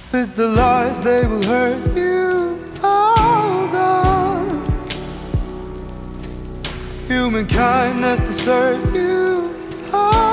with the lies they will hurt you. Hold on, human kindness desert you. Hold